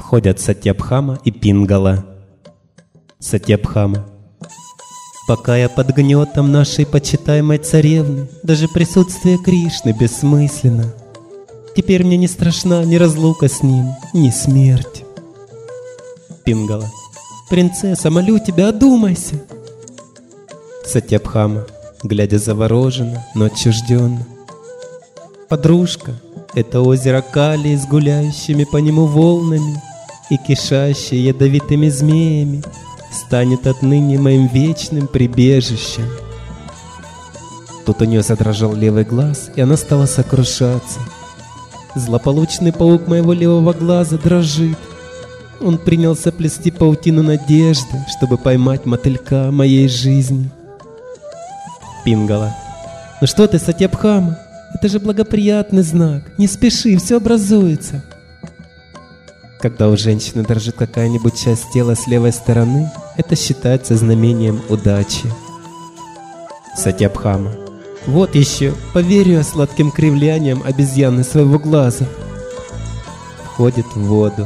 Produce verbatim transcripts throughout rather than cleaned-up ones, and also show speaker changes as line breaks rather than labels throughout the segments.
Ходят Сатьябхама и Пингала. Сатьябхама. Пока я под гнетом нашей почитаемой царевны, даже присутствие Кришны бессмысленно. Теперь мне не страшна ни разлука с ним, ни смерть. Пингала. Принцесса, молю тебя, одумайся. Сатьябхама, глядя завороженно, но отчужденно. Подружка, это озеро Кали с гуляющими по нему волнами и кишащее ядовитыми змеями станет отныне моим вечным прибежищем. Тут у нее задрожал левый глаз, и она стала сокрушаться. Злополучный паук моего левого глаза дрожит. Он принялся плести паутину надежды, чтобы поймать мотылька моей жизни. Пингала. Ну что ты, Сатьябхама? Это же благоприятный знак. Не спеши, все образуется. Когда у женщины дрожит какая-нибудь часть тела с левой стороны, это считается знамением удачи. Сатьябхама. Вот еще, поверю я сладким кривлянием обезьяны своего глаза. Входит в воду.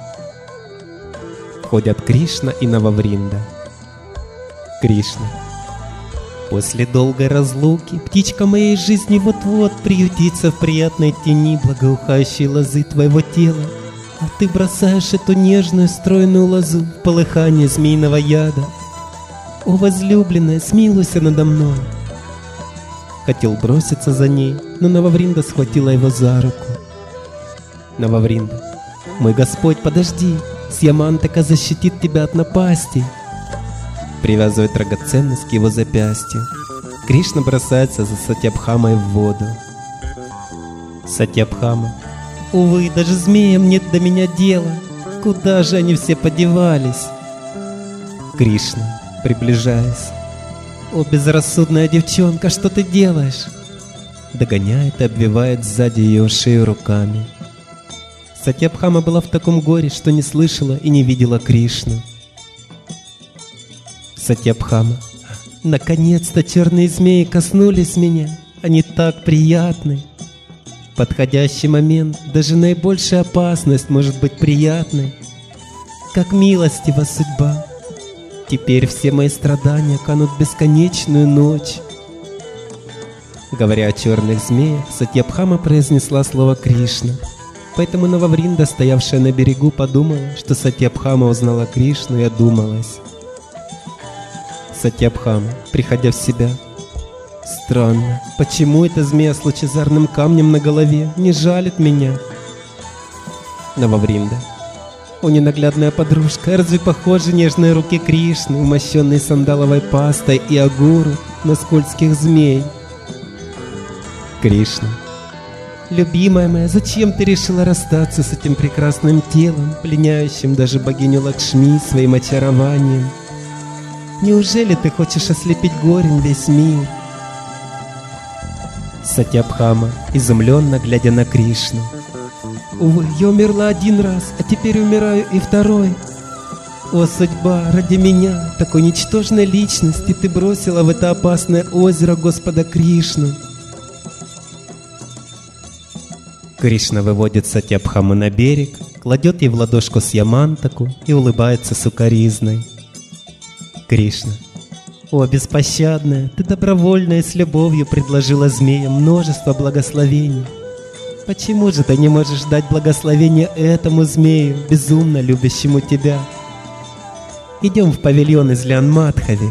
Входят Кришна и Нававринда. Кришна. После долгой разлуки птичка моей жизни вот-вот приютится в приятной тени благоухающей лозы твоего тела, а ты бросаешь эту нежную стройную лозу в полыхание змеиного яда. О, возлюбленная, смилуйся надо мной. Хотел броситься за ней, но Нававринда схватила его за руку. Нававринда. Мой Господь, подожди, Сьямантака защитит тебя от напастей. Привязывает драгоценность к его запястью. Кришна бросается за Сатьябхамой в воду. Сатьябхама. Увы, даже змеям нет до меня дела. Куда же они все подевались? Кришна, приближаясь. О, безрассудная девчонка, что ты делаешь? Догоняет и обвивает сзади ее шею руками. Сатьябхама была в таком горе, что не слышала и не видела Кришну. Сатьябхама. Наконец-то черные змеи коснулись меня. Они так приятны. В подходящий момент даже наибольшая опасность может быть приятной. Как милостива судьба. Теперь все мои страдания канут в бесконечную ночь. Говоря о черных змеях, Сатьябхама произнесла слово Кришна. Поэтому Нававринда, стоявшая на берегу, подумала, что Сатьябхама узнала Кришну и одумалась. Сатьябхама, приходя в себя. Странно, почему эта змея с лучезарным камнем на голове не жалит меня? Нававринда. О, ненаглядная подружка, разве похожи нежные руки Кришны, умощенные сандаловой пастой и агуру, на скользких змей? Кришна. Любимая моя, зачем ты решила расстаться с этим прекрасным телом, пленяющим даже богиню Лакшми своим очарованием? Неужели ты хочешь ослепить горем весь мир? Сатьябхама, изумленно глядя на Кришну. Увы, я умерла один раз, а теперь умираю и второй. О, судьба, ради меня, такой ничтожной личности, ты бросила в это опасное озеро Господа Кришну. Кришна выводит Сатьябхаму на берег, кладет ей в ладошку Сьямантаку и улыбается сукаризной. Кришна. О, беспощадная, ты добровольно и с любовью предложила змеям множество благословений. Почему же ты не можешь дать благословение этому змею, безумно любящему тебя? Идем в павильон из Лиан-Мадхави.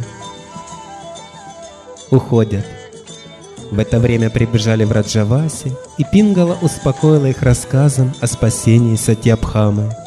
Уходят. В это время прибежали Враджаваси, и Пингала успокоила их рассказом о спасении Сатьябхамы.